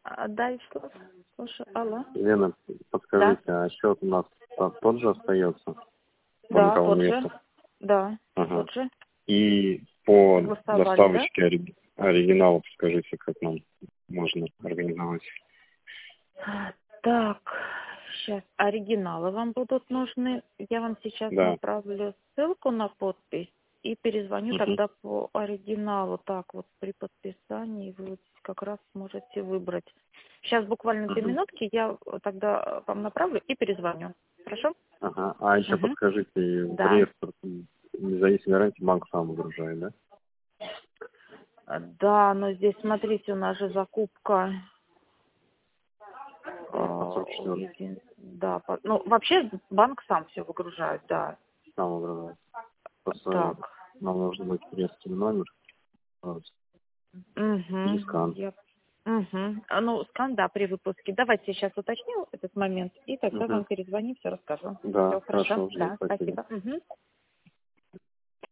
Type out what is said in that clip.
Да, Вячеслав, слушаю. Алло. Лена, подскажите, а счет у нас тот же остается? Да, тот же. Да, Ага. тот же. И по Согласовали, доставочке оригинала подскажите, как нам можно организовать? Так, сейчас оригиналы вам будут нужны. Я вам сейчас Да. направлю ссылку на подпись и перезвоню Угу. тогда по оригиналу. Так, вот при подписании вы вот как раз сможете выбрать. Сейчас буквально 2 минутки, я тогда вам направлю и перезвоню. Хорошо? Ага. А еще Угу. подскажите, в Да. реестр независимый гарантий банк сам выгружает, да? Да, но здесь, смотрите, у нас же закупка. По 44. Да, ну, вообще банк сам все выгружает, да. Сам выгружает. Просто Так. нам нужно быть реестрный номер. И скан. Ну, скан, да, при выпуске. Давайте сейчас уточню этот момент, и тогда вам перезвоню, все расскажу. Да, Все, хорошо? хорошо. Да, Спасибо. спасибо.